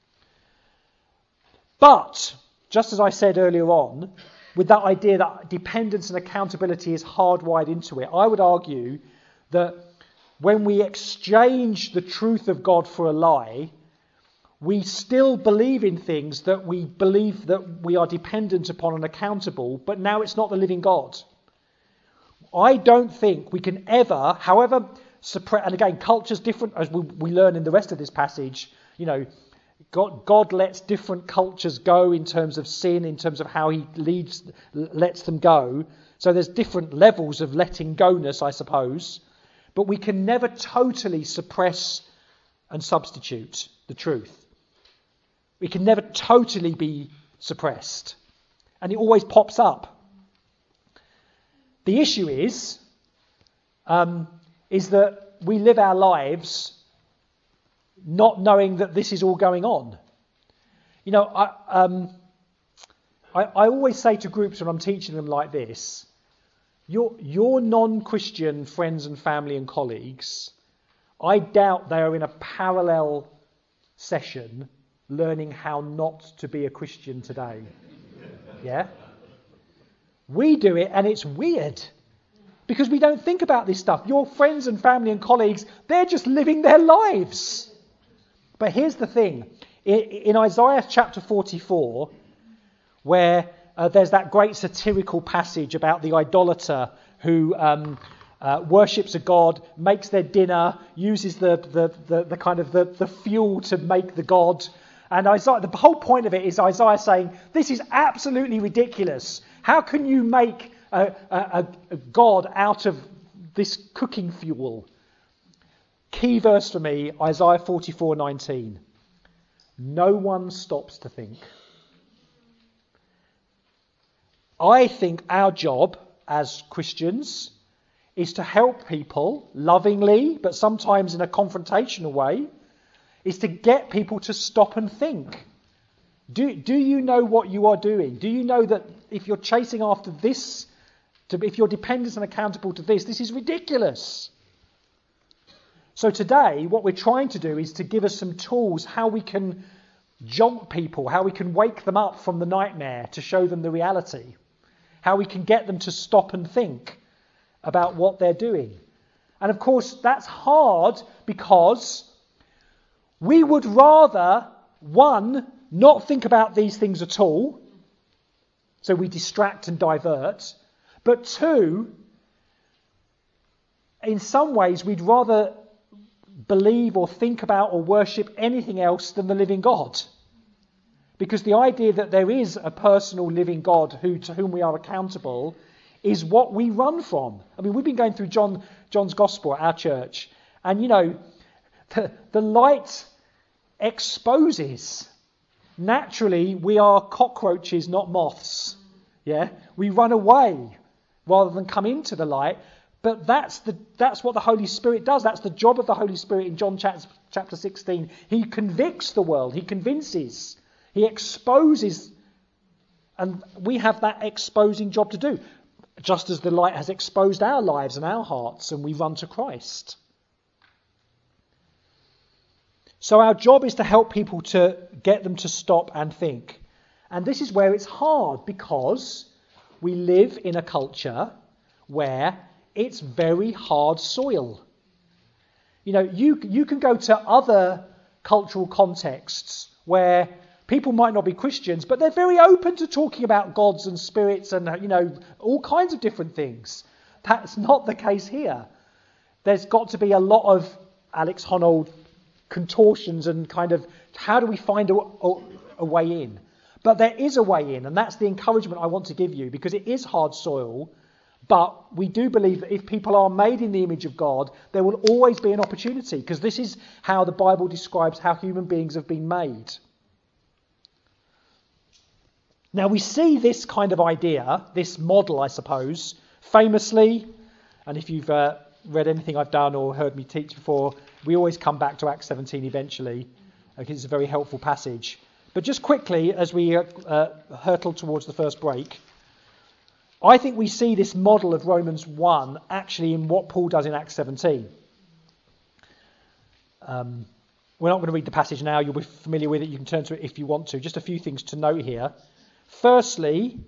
But, just as I said earlier on, with that idea that dependence and accountability is hardwired into it, I would argue that when we exchange the truth of God for a lie, we still believe in things that we believe that we are dependent upon and accountable, but now it's not the living God. I don't think we can ever, however suppress, and again, culture's different, as we, we learn in the rest of this passage, you know, God, God lets different cultures go in terms of sin, in terms of how he leads, lets them go. So there's different levels of letting go-ness, I suppose. But we can never totally suppress and substitute the truth. We can never totally be suppressed. And it always pops up. The issue is, um, is that we live our lives not knowing that this is all going on. You know, I, um, I, I always say to groups when I'm teaching them like this, your, your non-Christian friends and family and colleagues, I doubt they are in a parallel session learning how not to be a Christian today. Yeah? We do it and it's weird because we don't think about this stuff. Your friends and family and colleagues, they're just living their lives. But here's the thing. In, in Isaiah chapter forty-four, where uh, there's that great satirical passage about the idolater who um, uh, worships a god, makes their dinner, uses the, the, the, the kind of the, the fuel to make the god. And Isaiah, the whole point of it is Isaiah saying, this is absolutely ridiculous. How can you make a, a, a god out of this cooking fuel? Key verse for me, Isaiah forty-four nineteen. No one stops to think. I think our job as Christians is to help people lovingly, but sometimes in a confrontational way, is to get people to stop and think. Do, do you know what you are doing? Do you know that if you're chasing after this, to, if you're dependent and accountable to this, this is ridiculous. So today, what we're trying to do is to give us some tools how we can jolt people, how we can wake them up from the nightmare to show them the reality, how we can get them to stop and think about what they're doing. And of course, that's hard because we would rather, one, not think about these things at all, so we distract and divert, but two, in some ways, we'd rather believe or think about or worship anything else than the living God. Because the idea that there is a personal living God who to whom we are accountable is what we run from. I mean, we've been going through John John's Gospel at our church, and you know, the, the light exposes. Naturally, we are cockroaches, not moths. Yeah, we run away rather than come into the light. But that's the that's what the Holy Spirit does. That's the job of the Holy Spirit in John chapter sixteen. He convicts the world. He convinces. He exposes. And we have that exposing job to do. Just as the light has exposed our lives and our hearts and we run to Christ. So our job is to help people to get them to stop and think. And this is where it's hard because we live in a culture where it's very hard soil. You know, you you can go to other cultural contexts where people might not be Christians, but they're very open to talking about gods and spirits and, you know, all kinds of different things. That's not the case here. There's got to be a lot of Alex Honnold contortions and kind of how do we find a, a, a way in. But there is a way in, and that's the encouragement I want to give you, because it is hard soil, but we do believe that if people are made in the image of God, there will always be an opportunity, because this is how the Bible describes how human beings have been made. Now we see this kind of idea, this model, I suppose, famously, and if you've uh, read anything I've done or heard me teach before, we always come back to Acts seventeen eventually, because it's a very helpful passage. But just quickly, as we uh, uh, hurtle towards the first break, I think we see this model of Romans one actually in what Paul does in Acts seventeen. Um, we're not going to read the passage now. You'll be familiar with it. You can turn to it if you want to. Just a few things to note here. Firstly,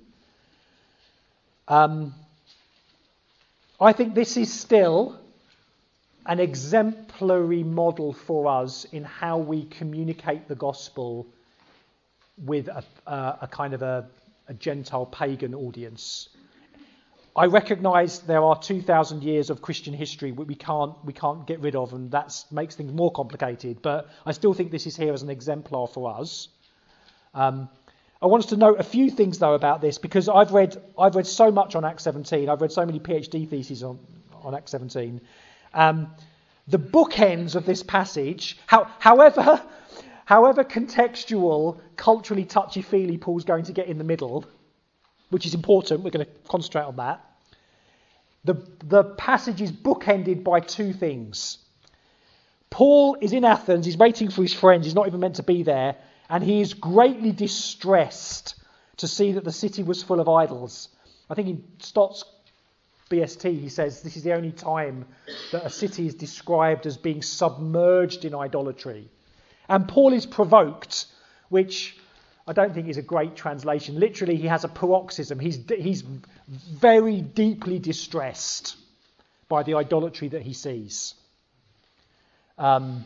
um, I think this is still an exemplary model for us in how we communicate the gospel with a, uh, a kind of a, a Gentile pagan audience. I recognise there are two thousand years of Christian history we can't we can't get rid of, and that makes things more complicated. But I still think this is here as an exemplar for us. Um, I want us to note a few things though about this, because I've read I've read so much on Acts seventeen. I've read so many PhD theses on on Acts seventeen. Um, the bookends of this passage, how, however, however contextual, culturally touchy-feely Paul's going to get in the middle, which is important, we're going to concentrate on that. The, the passage is bookended by two things. Paul is in Athens, he's waiting for his friends, he's not even meant to be there, and he is greatly distressed to see that the city was full of idols. I think in Stott's B S T he says this is the only time that a city is described as being submerged in idolatry. And Paul is provoked, which I don't think is a great translation. Literally, he has a paroxysm. He's he's very deeply distressed by the idolatry that he sees. Um,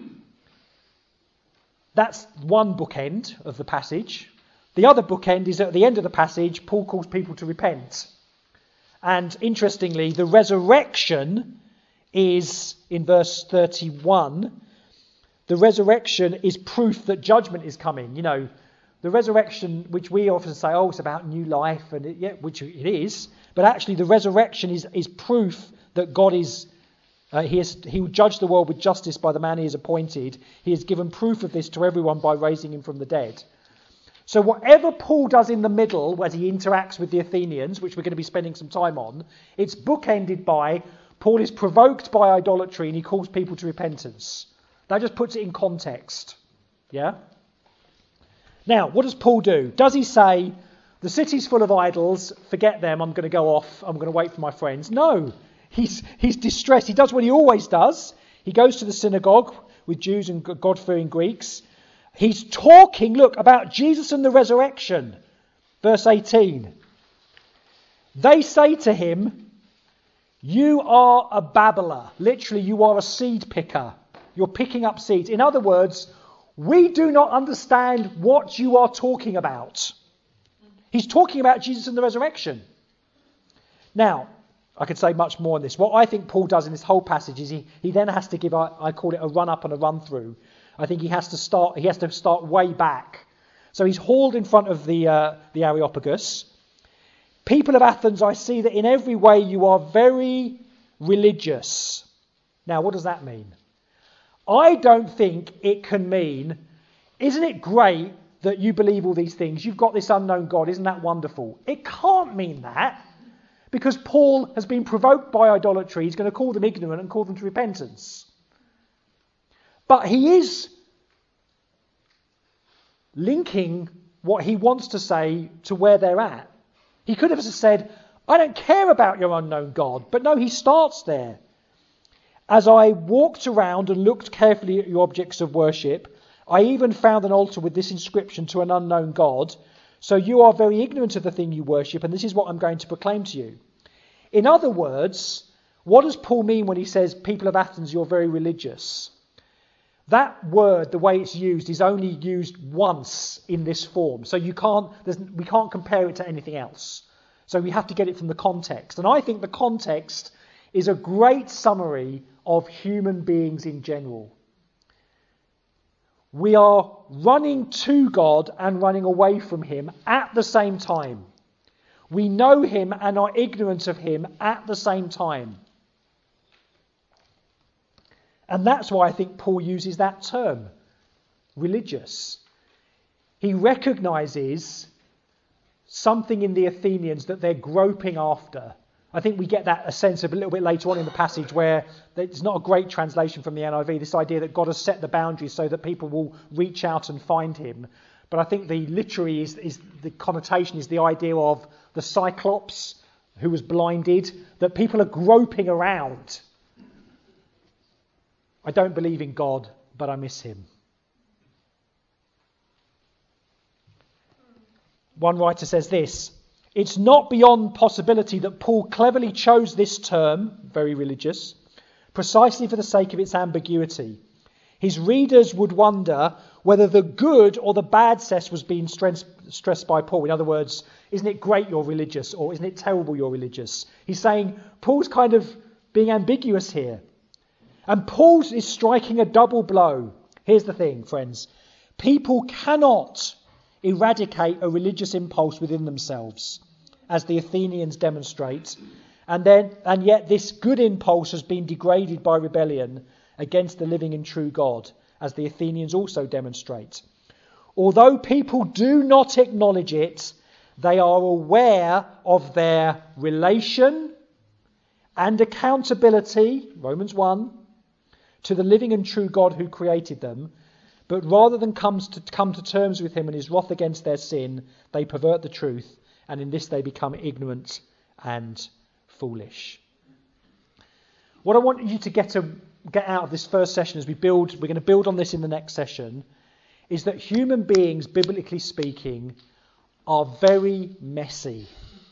that's one bookend of the passage. The other bookend is at the end of the passage, Paul calls people to repent. And interestingly, the resurrection is, in verse thirty-one, the resurrection is proof that judgment is coming. You know, the resurrection, which we often say, oh, it's about new life, and it, yeah, which it is, but actually the resurrection is, is proof that God is, uh, he, has, he will judge the world with justice by the man he has appointed. He has given proof of this to everyone by raising him from the dead. So whatever Paul does in the middle, as he interacts with the Athenians, which we're going to be spending some time on, it's bookended by Paul is provoked by idolatry and he calls people to repentance. That just puts it in context. Yeah? Now, what does Paul do? Does he say, the city's full of idols, forget them, I'm going to go off, I'm going to wait for my friends? No. He's, he's distressed. He does what he always does. He goes to the synagogue with Jews and God-fearing Greeks. He's talking, look, about Jesus and the resurrection. Verse eighteen. They say to him, you are a babbler. Literally, you are a seed picker. You're picking up seeds. In other words, we do not understand what you are talking about. He's talking about Jesus and the resurrection. Now, I could say much more on this. What I think Paul does in this whole passage is he, he then has to give, a, I call it a run-up and a run-through. I think he has to start. He has to start way back. So he's hauled in front of the uh, the Areopagus. People of Athens, I see that in every way you are very religious. Now, what does that mean? I don't think it can mean, isn't it great that you believe all these things? You've got this unknown God. Isn't that wonderful? It can't mean that, because Paul has been provoked by idolatry. He's going to call them ignorant and call them to repentance. But he is linking what he wants to say to where they're at. He could have said, I don't care about your unknown God. But no, he starts there. As I walked around and looked carefully at your objects of worship, I even found an altar with this inscription, to an unknown God. So you are very ignorant of the thing you worship, and this is what I'm going to proclaim to you. In other words, what does Paul mean when he says, people of Athens, you're very religious? That word, the way it's used, is only used once in this form. So you can't, we can't compare it to anything else. So we have to get it from the context. And I think the context is a great summary of human beings in general. We are running to God and running away from him at the same time. We know him and are ignorant of him at the same time. And that's why I think Paul uses that term, religious. He recognises something in the Athenians that they're groping after. I think we get that a sense of a little bit later on in the passage where it's not a great translation from the N I V, this idea that God has set the boundaries so that people will reach out and find him. But I think the literary is, is the connotation is the idea of the Cyclops who was blinded, that people are groping around. I don't believe in God, but I miss him. One writer says this: it's not beyond possibility that Paul cleverly chose this term, very religious, precisely for the sake of its ambiguity. His readers would wonder whether the good or the bad sense was being stressed, stressed by Paul. In other words, isn't it great you're religious, or isn't it terrible you're religious? He's saying Paul's kind of being ambiguous here. And Paul is striking a double blow. Here's the thing, friends. People cannot eradicate a religious impulse within themselves, as the Athenians demonstrate, and then and yet this good impulse has been degraded by rebellion against the living and true God, as the Athenians also demonstrate. Although people do not acknowledge it, they are aware of their relation and accountability, Romans one, to the living and true God who created them. But rather than comes to come to terms with him and his wrath against their sin, they pervert the truth, and in this they become ignorant and foolish. What I want you to get to get out of this first session as we build, we're going to build on this in the next session, is that human beings, biblically speaking, are very messy.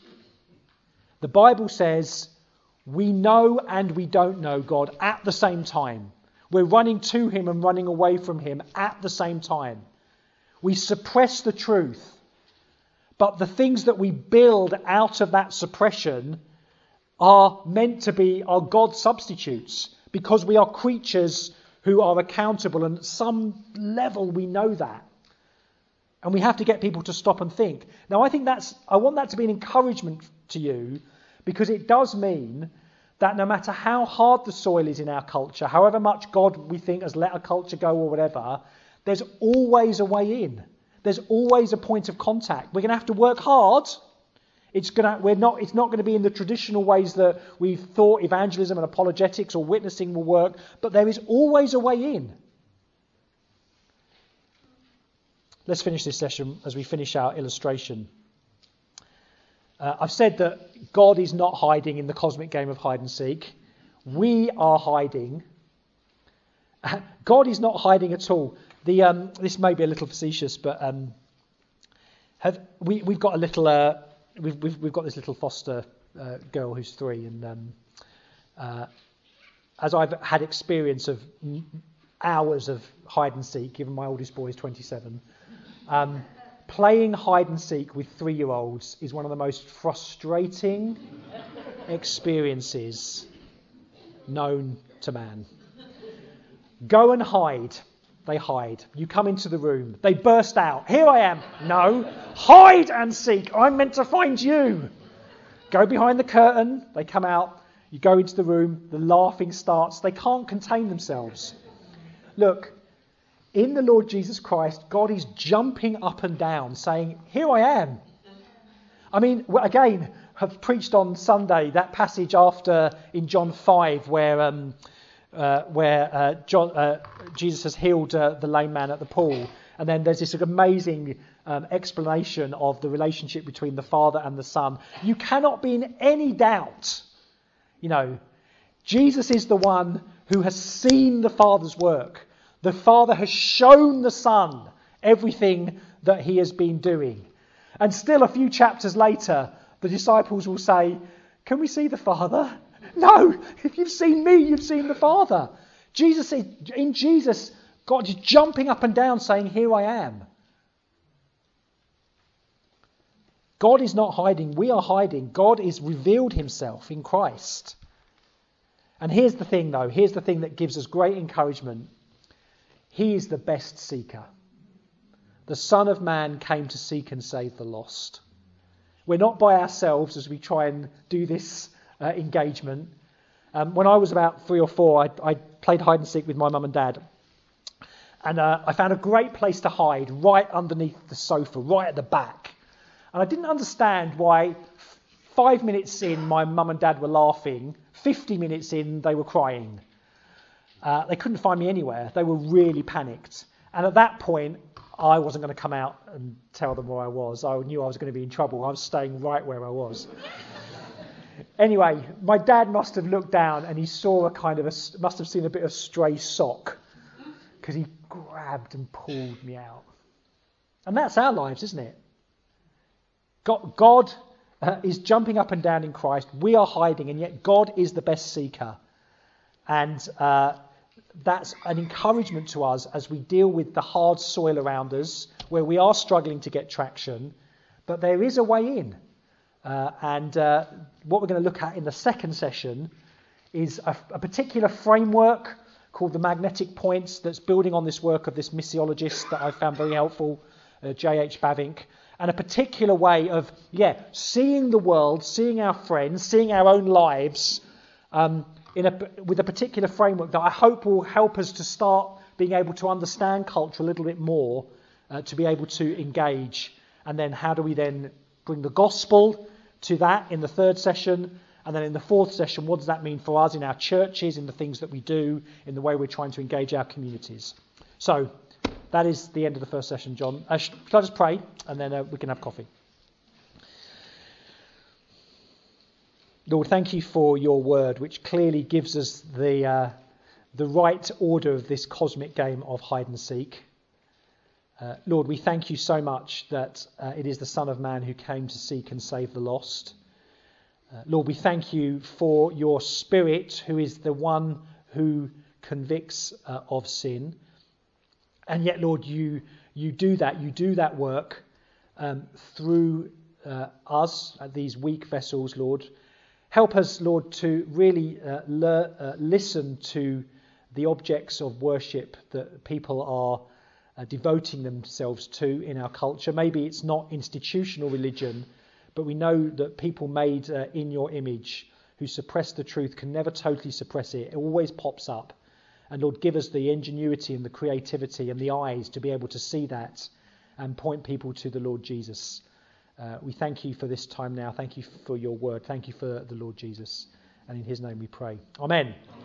The Bible says we know and we don't know God at the same time. We're running to him and running away from him at the same time. We suppress the truth. But the things that we build out of that suppression are meant to be our God substitutes, because we are creatures who are accountable, and at some level we know that. And we have to get people to stop and think. Now, I think that's, I want that to be an encouragement to you, because it does mean that no matter how hard the soil is in our culture, however much God we think has let a culture go or whatever, there's always a way in. There's always a point of contact. We're going to have to work hard. It's going to, we're not, it's not going to be in the traditional ways that we've thought evangelism and apologetics or witnessing will work, but there is always a way in. Let's finish this session as we finish our illustration. Uh, I've said that God is not hiding in the cosmic game of hide and seek. We are hiding. God is not hiding at all. The um, this may be a little facetious, but um, have we we've got a little uh, we've, we've we've got this little foster uh, girl who's three, and um, uh, as I've had experience of hours of hide and seek, given my oldest boy is twenty-seven. Um, Playing hide and seek with three-year-olds is one of the most frustrating experiences known to man. Go and hide. They hide. You come into the room. They burst out. Here I am. No. Hide and seek. I'm meant to find you. Go behind the curtain. They come out. You go into the room. The laughing starts. They can't contain themselves. Look. In the Lord Jesus Christ, God is jumping up and down, saying, here I am. I mean, again, I've preached on Sunday that passage after in John five where um, uh, where uh, John, uh, Jesus has healed uh, the lame man at the pool. And then there's this amazing um, explanation of the relationship between the Father and the Son. You cannot be in any doubt. You know, Jesus is the one who has seen the Father's work. The Father has shown the Son everything that he has been doing. And still a few chapters later, the disciples will say, can we see the Father? No, if you've seen me, you've seen the Father. Jesus is, in Jesus, God is jumping up and down saying, here I am. God is not hiding, we are hiding. God has revealed himself in Christ. And here's the thing though, here's the thing that gives us great encouragement. He is the best seeker. The Son of Man came to seek and save the lost. We're not by ourselves as we try and do this uh, engagement. Um, when I was about three or four, I, I played hide and seek with my mum and dad. And uh, I found a great place to hide right underneath the sofa, right at the back. And I didn't understand why f- five minutes in, my mum and dad were laughing. fifty minutes in, they were crying. Uh, they couldn't find me anywhere. They were really panicked. And at that point, I wasn't going to come out and tell them where I was. I knew I was going to be in trouble. I was staying right where I was. Anyway, my dad must have looked down and he saw a kind of, a, must have seen a bit of stray sock, because he grabbed and pulled me out. And that's our lives, isn't it? God, God uh, is jumping up and down in Christ. We are hiding, and yet God is the best seeker. And uh, that's an encouragement to us as we deal with the hard soil around us, where we are struggling to get traction. But there is a way in. Uh, and uh, what we're going to look at in the second session is a, a particular framework called the Magnetic Points, that's building on this work of this missiologist that I found very helpful, uh, J H Bavinck, and a particular way of, yeah, seeing the world, seeing our friends, seeing our own lives um, in a, with a particular framework that I hope will help us to start being able to understand culture a little bit more, uh, to be able to engage. And then how do we then bring the gospel to that in the third session? And then in the fourth session, what does that mean for us in our churches, in the things that we do, in the way we're trying to engage our communities? So that is the end of the first session, John. Uh, shall I just pray, and then uh, we can have coffee? Lord, thank you for your word, which clearly gives us the uh, the right order of this cosmic game of hide and seek. Uh, Lord, we thank you so much that uh, it is the Son of Man who came to seek and save the lost. Uh, Lord, we thank you for your Spirit, who is the one who convicts uh, of sin. And yet, Lord, you you do that, you do that work um, through uh, us, uh, these weak vessels, Lord. Help us, Lord, to really uh, le- uh, listen to the objects of worship that people are uh, devoting themselves to in our culture. Maybe it's not institutional religion, but we know that people made uh, in your image who suppress the truth can never totally suppress it. It always pops up. And Lord, give us the ingenuity and the creativity and the eyes to be able to see that and point people to the Lord Jesus. Uh, we thank you for this time now. Thank you for your word. Thank you for the Lord Jesus. And in his name we pray. Amen.